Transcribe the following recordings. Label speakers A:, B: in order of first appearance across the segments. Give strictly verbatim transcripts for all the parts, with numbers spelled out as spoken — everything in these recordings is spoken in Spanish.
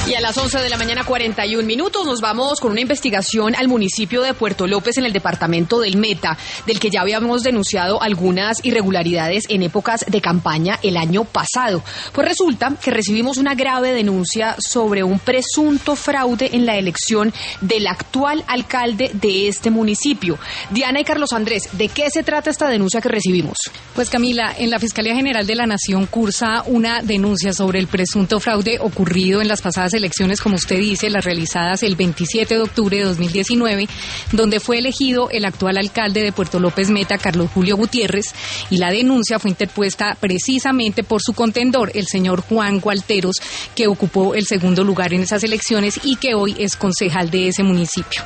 A: Y a las once de la mañana, cuarenta y un minutos, nos vamos con una investigación al municipio de Puerto López en el departamento del Meta, del que ya habíamos denunciado algunas irregularidades en épocas de campaña el año pasado. Pues resulta que recibimos una grave denuncia sobre un presunto fraude en la elección del actual alcalde de este municipio. Diana y Carlos Andrés, ¿de qué se trata esta denuncia que recibimos?
B: Pues Camila, en la Fiscalía General de la Nación cursa una denuncia sobre el presunto fraude ocurrido en las pasadas elecciones, como usted dice, las realizadas el veintisiete de octubre de dos mil diecinueve, donde fue elegido el actual alcalde de Puerto López Meta, Carlos Julio Gutiérrez, y la denuncia fue interpuesta precisamente por su contendor, el señor Juan Gualteros, que ocupó el segundo lugar en esas elecciones y que hoy es concejal de ese municipio.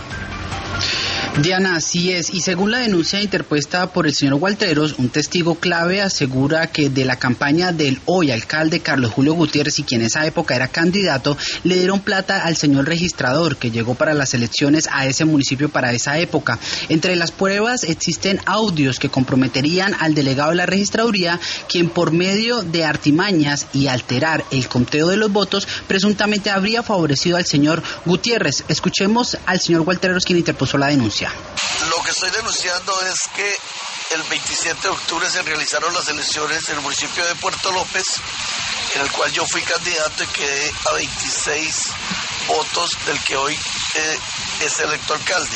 C: Diana, así es, y según la denuncia interpuesta por el señor Gualteros, un testigo clave asegura que de la campaña del hoy alcalde Carlos Julio Gutiérrez, y quien en esa época era candidato, le dieron plata al señor registrador que llegó para las elecciones a ese municipio para esa época. Entre las pruebas existen audios que comprometerían al delegado de la registraduría, quien por medio de artimañas y alterar el conteo de los votos presuntamente habría favorecido al señor Gutiérrez. Escuchemos al señor Gualteros, quien interpuso la denuncia.
D: Lo que estoy denunciando es que el veintisiete de octubre se realizaron las elecciones en el municipio de Puerto López, en el cual yo fui candidato y quedé a veintiséis votos del que hoy eh, es electo alcalde.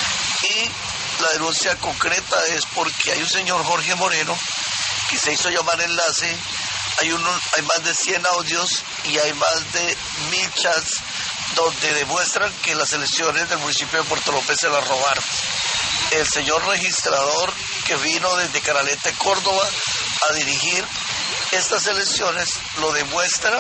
D: Y la denuncia concreta es porque hay un señor Jorge Moreno que se hizo llamar enlace, hay, uno, hay más de cien audios y hay más de mil chats donde demuestran que las elecciones del municipio de Puerto López se las robaron. El señor registrador que vino desde Caralete, Córdoba, a dirigir estas elecciones lo demuestra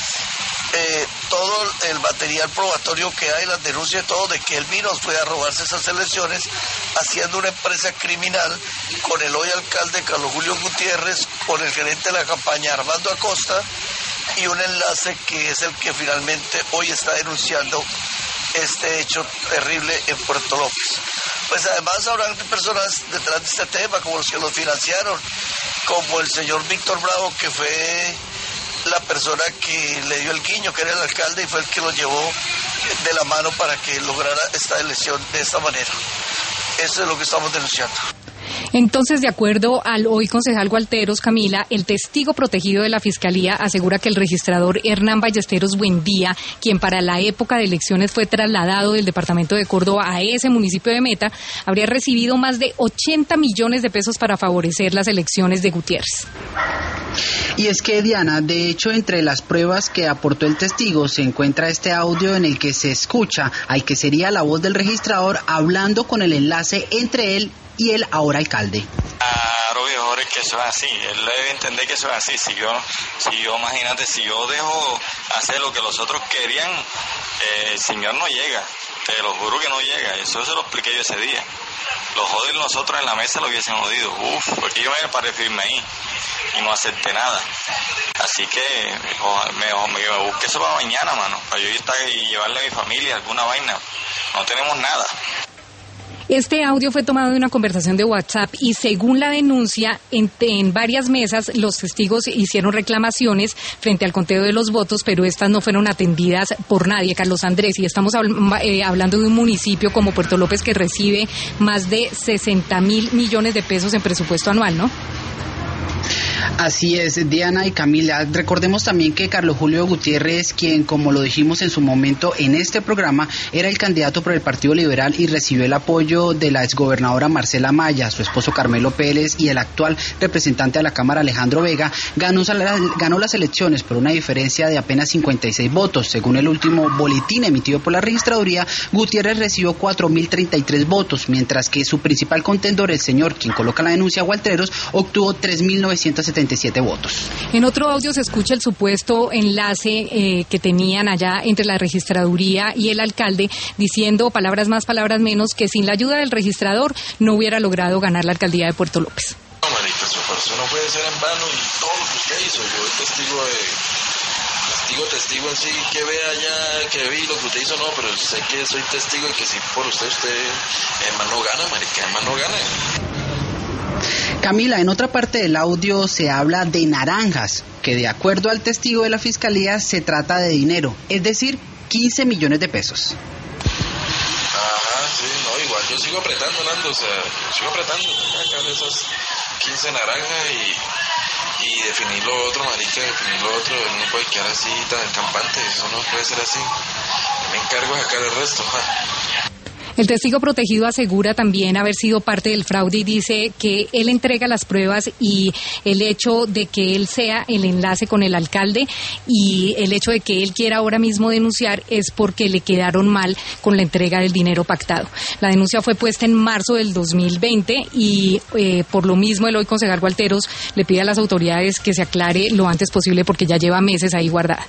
D: eh, todo el material probatorio que hay, las denuncias y todo de que él vino fue a robarse esas elecciones haciendo una empresa criminal con el hoy alcalde Carlos Julio Gutiérrez, con el gerente de la campaña Armando Acosta, y un enlace que es el que finalmente hoy está denunciando este hecho terrible en Puerto López. Pues además habrán personas detrás de este tema, como los que los financiaron, como el señor Víctor Bravo, que fue la persona que le dio el guiño, que era el alcalde, y fue el que lo llevó de la mano para que lograra esta elección de esta manera. Eso es lo que estamos denunciando.
B: Entonces, de acuerdo al hoy concejal Gualteros, Camila, el testigo protegido de la Fiscalía asegura que el registrador Hernán Ballesteros Buendía, quien para la época de elecciones fue trasladado del departamento de Córdoba a ese municipio de Meta, habría recibido más de ochenta millones de pesos para favorecer las elecciones de Gutiérrez.
C: Y es que, Diana, de hecho, entre las pruebas que aportó el testigo se encuentra este audio en el que se escucha al que sería la voz del registrador hablando con el enlace entre él y el ahora alcalde.
E: Claro, viejo, es que eso es así, él debe entender que eso es así. Si yo, si yo imagínate, si yo dejo hacer lo que los otros querían, eh, el señor no llega, te lo juro que no llega, eso se lo expliqué yo ese día. Los joder nosotros en la mesa lo hubiesen jodido, uff, porque yo me paré firme ahí y no acepté nada. Así que me, me, me busque eso para mañana, mano, para yo estar y llevarle a mi familia alguna vaina. No tenemos nada.
B: Este audio fue tomado de una conversación de WhatsApp y según la denuncia, en, en varias mesas los testigos hicieron reclamaciones frente al conteo de los votos, pero estas no fueron atendidas por nadie, Carlos Andrés, y estamos habl- eh, hablando de un municipio como Puerto López que recibe más de sesenta mil millones de pesos en presupuesto anual, ¿no?
C: Así es, Diana y Camila. Recordemos también que Carlos Julio Gutiérrez, quien, como lo dijimos en su momento en este programa, era el candidato por el Partido Liberal y recibió el apoyo de la exgobernadora Marcela Maya, su esposo Carmelo Pérez y el actual representante de la Cámara Alejandro Vega, ganó, ganó las elecciones por una diferencia de apenas cincuenta y seis votos. Según el último boletín emitido por la registraduría, Gutiérrez recibió cuatro mil treinta y tres votos, mientras que su principal contendor, el señor quien coloca la denuncia, Gualteros, obtuvo tres mil novecientos setenta y siete votos.
B: En otro audio se escucha el supuesto enlace eh, que tenían allá entre la registraduría y el alcalde, diciendo palabras más, palabras menos, que sin la ayuda del registrador no hubiera logrado ganar la alcaldía de Puerto López.
F: No, marica, su esfuerzo no puede ser en vano y todo lo que usted hizo, yo testigo de... Testigo, testigo en sí, que vea ya, que vi lo que usted hizo, no, pero sé que soy testigo y que si por usted, usted, además no gana, marica, además no gana.
C: Camila, en otra parte del audio se habla de naranjas, que de acuerdo al testigo de la fiscalía se trata de dinero, es decir, quince millones de pesos.
F: Ajá, sí, no, igual yo sigo apretando, Nando, o sea, sigo apretando, acá de esas quince naranjas y, y definir lo otro, marica, definir lo otro, él no puede quedar así tan campante, eso no puede ser así, me encargo de sacar el resto, ja.
B: El testigo protegido asegura también haber sido parte del fraude y dice que él entrega las pruebas y el hecho de que él sea el enlace con el alcalde y el hecho de que él quiera ahora mismo denunciar es porque le quedaron mal con la entrega del dinero pactado. La denuncia fue puesta en marzo del dos mil veinte y eh, por lo mismo el hoy concejal Gualteros le pide a las autoridades que se aclare lo antes posible porque ya lleva meses ahí guardada.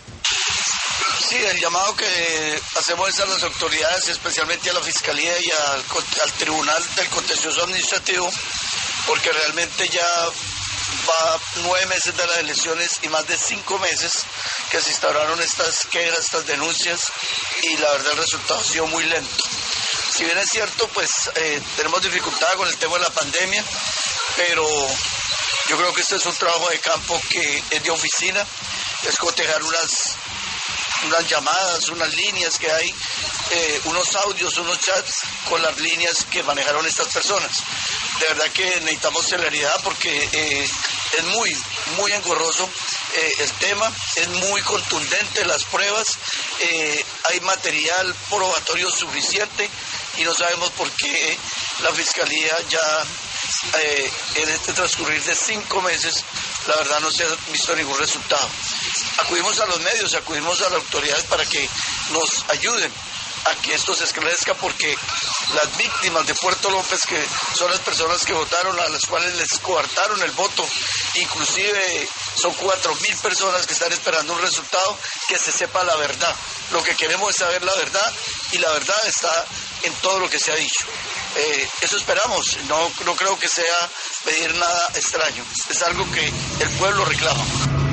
D: Sí, el llamado que hacemos es a las autoridades, especialmente a la Fiscalía y al, al Tribunal del Contencioso Administrativo, porque realmente ya va nueve meses de las elecciones y más de cinco meses que se instauraron estas quejas, estas denuncias, y la verdad el resultado ha sido muy lento. Si bien es cierto, pues eh, tenemos dificultad con el tema de la pandemia, pero yo creo que este es un trabajo de campo que es de oficina, es cotejar unas... unas llamadas, unas líneas que hay, eh, unos audios, unos chats con las líneas que manejaron estas personas. De verdad que necesitamos celeridad porque eh, es muy, muy engorroso eh, el tema, es muy contundente las pruebas, eh, hay material probatorio suficiente y no sabemos por qué la Fiscalía ya eh, en este transcurrir de cinco meses, la verdad no se ha visto ningún resultado. Acudimos a los medios, acudimos a las autoridades para que nos ayuden a que esto se esclarezca porque las víctimas de Puerto López, que son las personas que votaron, a las cuales les coartaron el voto, inclusive son cuatro mil personas que están esperando un resultado, que se sepa la verdad. Lo que queremos es saber la verdad y la verdad está en todo lo que se ha dicho. Eh, eso esperamos, no, no creo que sea pedir nada extraño, es algo que el pueblo reclama.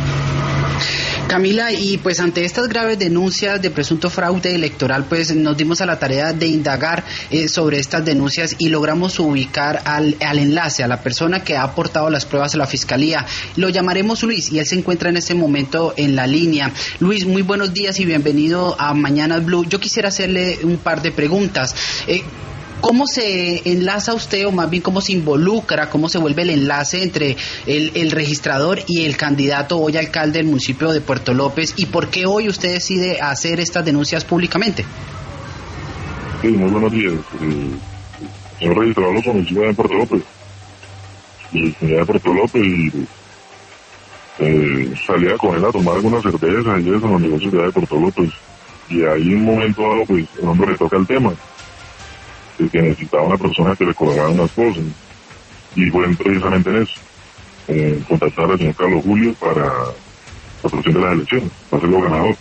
C: Camila, y pues ante estas graves denuncias de presunto fraude electoral, pues nos dimos a la tarea de indagar eh, sobre estas denuncias y logramos ubicar al, al enlace, a la persona que ha aportado las pruebas a la Fiscalía. Lo llamaremos Luis y él se encuentra en este momento en la línea. Luis, muy buenos días y bienvenido a Mañanas Blue. Yo quisiera hacerle un par de preguntas. Eh, ¿Cómo se enlaza usted, o más bien cómo se involucra, cómo se vuelve el enlace entre el, el registrador y el candidato hoy alcalde del municipio de Puerto López? ¿Y por qué hoy usted decide hacer estas denuncias públicamente?
G: Sí, muy buenos días. El señor registrador lo conocí en Puerto López. Y venía de Puerto López y eh, salía con él a tomar algunas cervezas y eso en los negocios de Puerto López. Y ahí en un momento dado, pues, el hombre le toca el tema, que necesitaba una persona que le colgara unas cosas, y fue precisamente en eso, eh, contactar al señor Carlos Julio para la producción de las elecciones, para hacerlo ganador.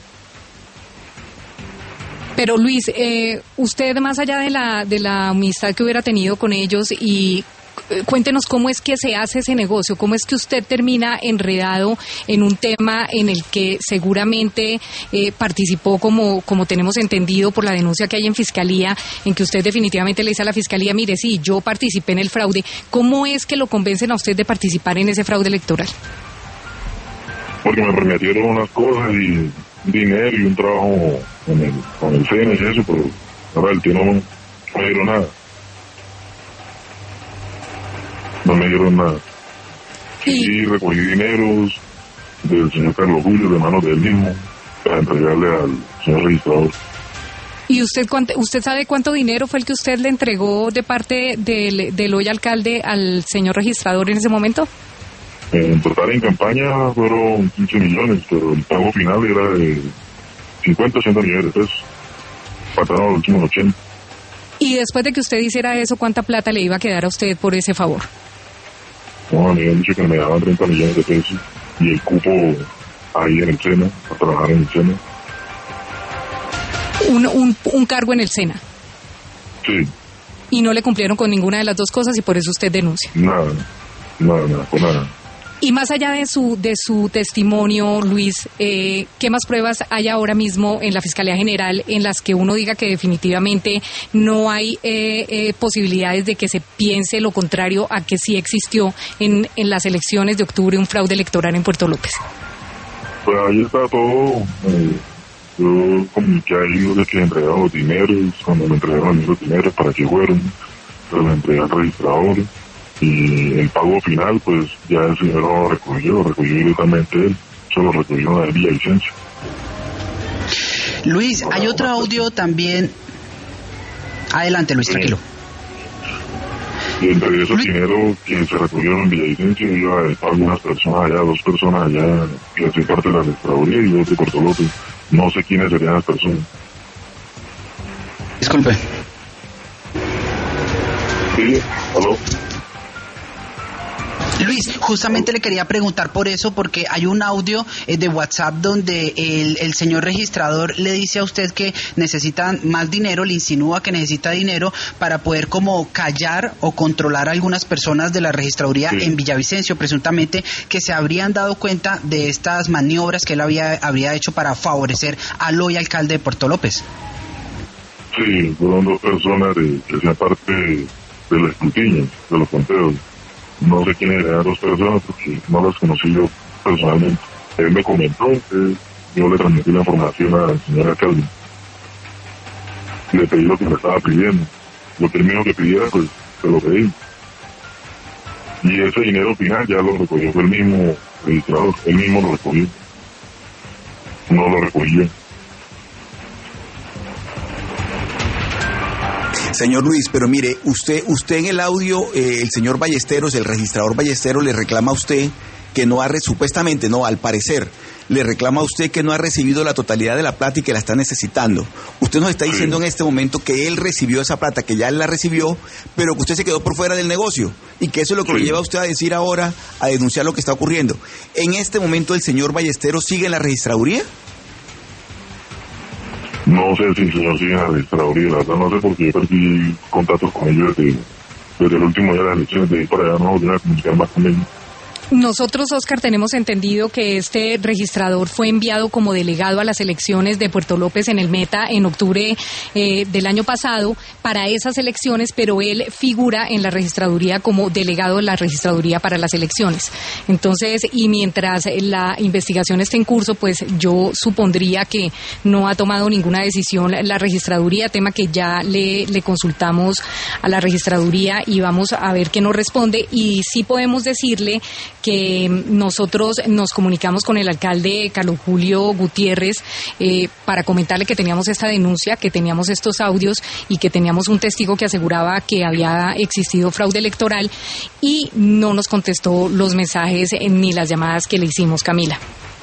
B: Pero Luis, eh, usted más allá de la de la amistad que hubiera tenido con ellos y cuéntenos cómo es que se hace ese negocio, cómo es que usted termina enredado en un tema en el que seguramente eh, participó, como, como tenemos entendido por la denuncia que hay en Fiscalía, en que usted definitivamente le dice a la Fiscalía, mire, sí, yo participé en el fraude. ¿Cómo es que lo convencen a usted de participar en ese fraude electoral?
G: Porque me prometieron unas cosas y dinero y un trabajo con el, con el C N y eso, pero ahora el tío no me dieron nada. No me dieron nada. Sí, sí, recogí dineros del señor Carlos Julio, de manos de él mismo, para entregarle al señor registrador.
B: ¿Y usted cuánto, usted sabe cuánto dinero fue el que usted le entregó de parte del, del hoy alcalde al señor registrador en ese momento?
G: En total en campaña fueron quince millones, pero el pago final era de cincuenta, ochenta millones de pesos. Faltaron los últimos ochenta.
B: Y después de que usted hiciera eso, ¿cuánta plata le iba a quedar a usted por ese favor?
G: Bueno, me habían dicho que me daban treinta millones de pesos y el cupo ahí en el SENA, a trabajar en el SENA.
B: Un, un, un cargo en el SENA.
G: Sí.
B: Y no le cumplieron con ninguna de las dos cosas y por eso usted denuncia.
G: Nada, nada, nada, con nada.
B: Y más allá de su de su testimonio, Luis, eh, ¿qué más pruebas hay ahora mismo en la Fiscalía General en las que uno diga que definitivamente no hay eh, eh, posibilidades de que se piense lo contrario a que sí existió en, en las elecciones de octubre un fraude electoral en Puerto López?
G: Pues ahí está todo. Eh, yo comuniqué ahí de que entregaron los dineros, cuando me entregaron los dineros, para qué fueron, pero me entregué al registrador. Y el pago final, pues ya el señor lo recogió, lo recogió directamente él, se lo recogió en Villavicencio.
C: Luis, hay otro audio también. Adelante, Luis, tranquilo.
G: Y entre esos dineros que se recogieron en Villavicencio, iba a algunas personas allá, dos personas allá, que hacían parte de la registraduría y dos de Puerto López. No sé quiénes serían las personas.
C: Disculpe.
G: Sí, aló.
C: Luis, justamente le quería preguntar por eso, porque hay un audio eh, de WhatsApp donde el, el señor registrador le dice a usted que necesitan más dinero, le insinúa que necesita dinero para poder como callar o controlar a algunas personas de la registraduría sí. en Villavicencio, presuntamente que se habrían dado cuenta de estas maniobras que él había, habría hecho para favorecer al hoy alcalde de Puerto López.
G: Sí, fueron dos personas de, que hacían parte de, del escrutinio, de los conteos. No sé quiénes eran dos personas porque no las conocí yo personalmente. Él me comentó que yo le transmití la información al señor alcalde. Le pedí lo que me estaba pidiendo. Lo que él me dijo que pidiera, pues se lo pedí. Y ese dinero final ya lo recogió fue el mismo registrador. Él mismo lo recogió. No lo recogió.
H: Señor Luis, pero mire, usted usted en el audio, eh, el señor Ballesteros, el registrador Ballesteros, le reclama a usted que no ha, supuestamente, no, al parecer, le reclama a usted que no ha recibido la totalidad de la plata y que la está necesitando. Usted nos está diciendo en este momento que él recibió esa plata, que ya él la recibió, pero que usted se quedó por fuera del negocio y que eso es lo que lo lleva a usted a decir ahora, a denunciar lo que está ocurriendo. En este momento, ¿el señor Ballesteros sigue en la registraduría?
G: No sé si el señor sigue en la registraduría, la verdad no sé, porque yo perdí contactos con ellos desde, desde el último día de las elecciones, de ahí para allá no volví a comunicar más con ellos.
B: Nosotros, Oscar, tenemos entendido que este registrador fue enviado como delegado a las elecciones de Puerto López en el Meta en octubre eh, del año pasado para esas elecciones, pero él figura en la registraduría como delegado de la registraduría para las elecciones. Entonces, y mientras la investigación esté en curso, pues yo supondría que no ha tomado ninguna decisión la registraduría, tema que ya le, le consultamos a la registraduría y vamos a ver qué nos responde. Y sí podemos decirle que nosotros nos comunicamos con el alcalde Carlos Julio Gutiérrez eh, para comentarle que teníamos esta denuncia, que teníamos estos audios y que teníamos un testigo que aseguraba que había existido fraude electoral y no nos contestó los mensajes ni las llamadas que le hicimos, Camila.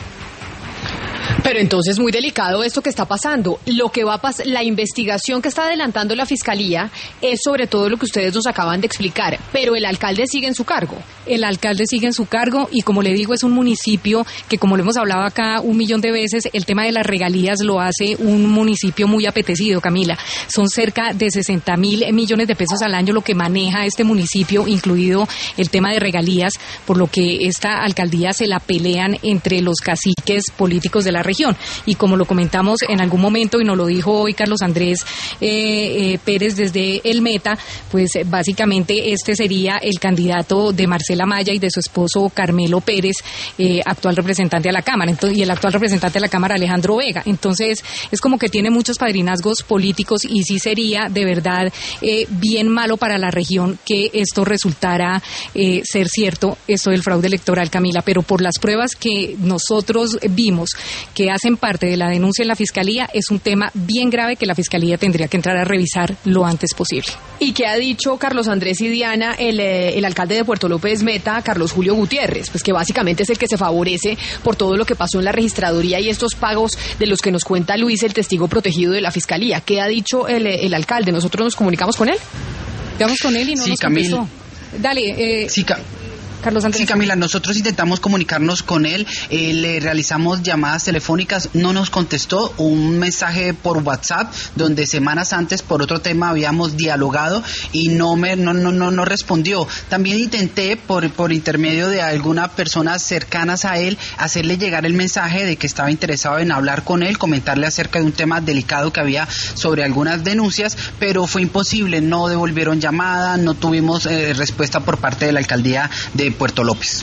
A: Pero entonces muy delicado esto que está pasando. Lo que va a pasar, la investigación que está adelantando la Fiscalía es sobre todo lo que ustedes nos acaban de explicar, pero el alcalde sigue en su cargo.
B: El alcalde sigue en su cargo y, como le digo, es un municipio que, como lo hemos hablado acá un millón de veces, el tema de las regalías lo hace un municipio muy apetecido, Camila. Son cerca de sesenta mil millones de pesos al año lo que maneja este municipio, incluido el tema de regalías, por lo que esta alcaldía se la pelean entre los caciques políticos de la región. Y como lo comentamos en algún momento y nos lo dijo hoy Carlos Andrés eh, eh, Pérez desde el Meta, pues básicamente este sería el candidato de Marcela Maya y de su esposo Carmelo Pérez, eh, actual representante a la Cámara, entonces, y el actual representante de la Cámara Alejandro Vega. Entonces es como que tiene muchos padrinazgos políticos y sí sería de verdad eh, bien malo para la región que esto resultara eh, ser cierto, esto del fraude electoral, Camila, pero por las pruebas que nosotros vimos que hacen parte de la denuncia en la Fiscalía, es un tema bien grave que la Fiscalía tendría que entrar a revisar lo antes posible.
A: ¿Y qué ha dicho Carlos Andrés y Diana, el, el alcalde de Puerto López Meta, Carlos Julio Gutiérrez? Pues que básicamente es el que se favorece por todo lo que pasó en la registraduría y estos pagos de los que nos cuenta Luis, el testigo protegido de la Fiscalía. ¿Qué ha dicho el, el alcalde? ¿Nosotros nos comunicamos con él?
B: Vamos con él y no
C: sí,
B: nos
C: Camil.
B: contestó. Dale, eh,
C: sí, Ca-
B: Carlos Andrés.
C: Sí, Camila, nosotros intentamos comunicarnos con él, eh, le realizamos llamadas telefónicas, no nos contestó, un mensaje por WhatsApp donde semanas antes por otro tema habíamos dialogado y no me no no no, no respondió. También intenté por por intermedio de algunas personas cercanas a él hacerle llegar el mensaje de que estaba interesado en hablar con él, comentarle acerca de un tema delicado que había sobre algunas denuncias, pero fue imposible, no devolvieron llamada, no tuvimos eh, respuesta por parte de la alcaldía de Puerto López.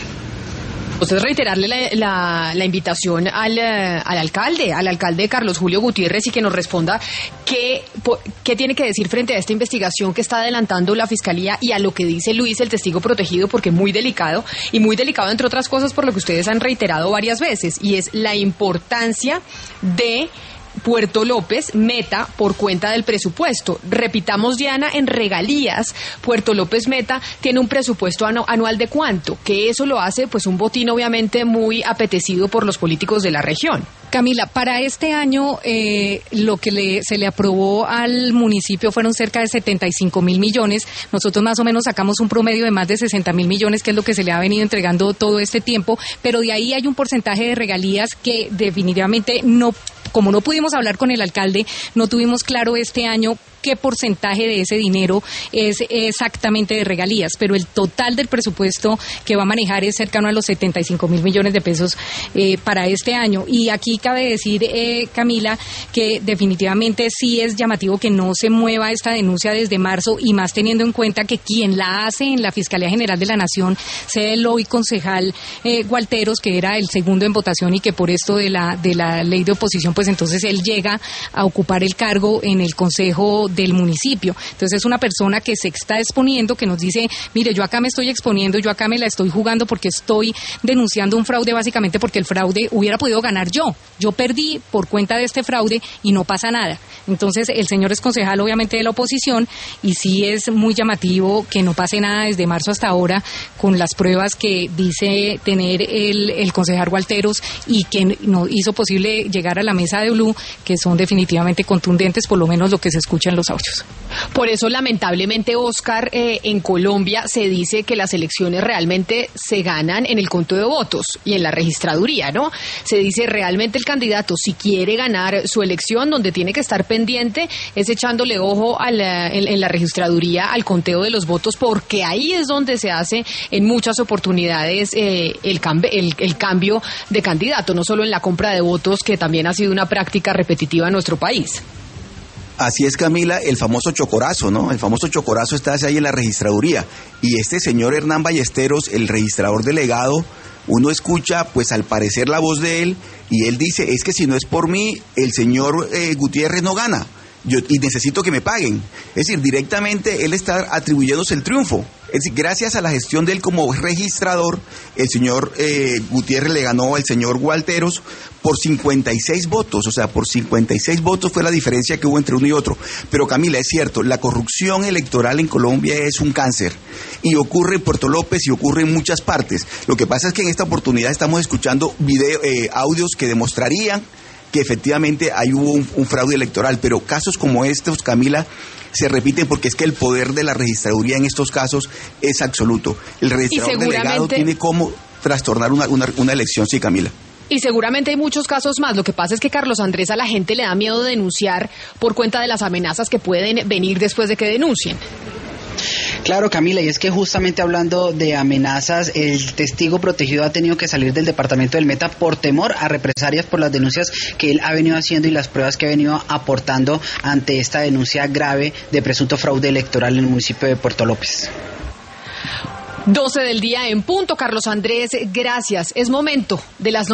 A: Usted reiterarle la, la, la invitación al, al alcalde, al alcalde Carlos Julio Gutiérrez, y que nos responda qué, qué tiene que decir frente a esta investigación que está adelantando la Fiscalía y a lo que dice Luis, el testigo protegido, porque muy delicado, y muy delicado entre otras cosas por lo que ustedes han reiterado varias veces, y es la importancia de Puerto López Meta por cuenta del presupuesto. Repitamos, Diana, en regalías, Puerto López Meta tiene un presupuesto anu- anual de ¿cuánto? Que eso lo hace pues un botín obviamente muy apetecido por los políticos de la región.
B: Camila, para este año eh, lo que le, se le aprobó al municipio fueron cerca de setenta y cinco mil millones. Nosotros más o menos sacamos un promedio de más de sesenta mil millones, que es lo que se le ha venido entregando todo este tiempo, pero de ahí hay un porcentaje de regalías que definitivamente no, como no pudimos hablar con el alcalde, no tuvimos claro este año qué porcentaje de ese dinero es exactamente de regalías, pero el total del presupuesto que va a manejar es cercano a los setenta y cinco mil millones de pesos eh, para este año. Y aquí cabe decir, eh, Camila, que definitivamente sí es llamativo que no se mueva esta denuncia desde marzo, y más teniendo en cuenta que quien la hace en la Fiscalía General de la Nación sea el hoy concejal eh, Gualteros, que era el segundo en votación y que por esto de la, de la ley de oposición, pues entonces él llega a ocupar el cargo en el Consejo del municipio. Entonces es una persona que se está exponiendo, que nos dice, mire, yo acá me estoy exponiendo, yo acá me la estoy jugando porque estoy denunciando un fraude, básicamente porque el fraude hubiera podido ganar yo. Yo perdí por cuenta de este fraude y no pasa nada. Entonces el señor es concejal obviamente de la oposición, y sí es muy llamativo que no pase nada desde marzo hasta ahora con las pruebas que dice tener el, el concejal Gualteros y que no hizo posible llegar a la mesa de Blue, que son definitivamente contundentes, por lo menos lo que se escucha en los audios.
A: Por eso, lamentablemente, Oscar, eh, en Colombia se dice que las elecciones realmente se ganan en el conto de votos y en la registraduría, ¿no? Se dice realmente el candidato, si quiere ganar su elección, donde tiene que estar pendiente es echándole ojo a la, en, en la registraduría al conteo de los votos, porque ahí es donde se hace en muchas oportunidades eh, el, cambio, el, el cambio de candidato, no solo en la compra de votos, que también ha sido una práctica repetitiva en nuestro país.
H: Así es, Camila, el famoso chocorazo, ¿no? El famoso chocorazo está ahí en la registraduría. Y este señor Hernán Ballesteros, el registrador delegado, uno escucha, pues al parecer, la voz de él, y él dice, es que si no es por mí, el señor eh, Gutiérrez no gana. Yo, y necesito que me paguen. Es decir, directamente él está atribuyéndose el triunfo. Es decir, gracias a la gestión de él como registrador, el señor eh, Gutiérrez le ganó al señor Gualteros por cincuenta y seis votos. O sea, por cincuenta y seis votos fue la diferencia que hubo entre uno y otro. Pero Camila, es cierto, la corrupción electoral en Colombia es un cáncer. Y ocurre en Puerto López y ocurre en muchas partes. Lo que pasa es que en esta oportunidad estamos escuchando video, eh, audios que demostrarían que efectivamente ahí hubo un, un fraude electoral, pero casos como estos, Camila, se repiten porque es que el poder de la registraduría en estos casos es absoluto. El registrador delegado tiene cómo trastornar una, una, una elección, sí, Camila.
A: Y seguramente hay muchos casos más. Lo que pasa es que, Carlos Andrés, a la gente le da miedo denunciar por cuenta de las amenazas que pueden venir después de que denuncien.
C: Claro, Camila, y es que justamente hablando de amenazas, el testigo protegido ha tenido que salir del departamento del Meta por temor a represalias por las denuncias que él ha venido haciendo y las pruebas que ha venido aportando ante esta denuncia grave de presunto fraude electoral en el municipio de Puerto López.
A: doce del día en punto, Carlos Andrés, gracias. Es momento de las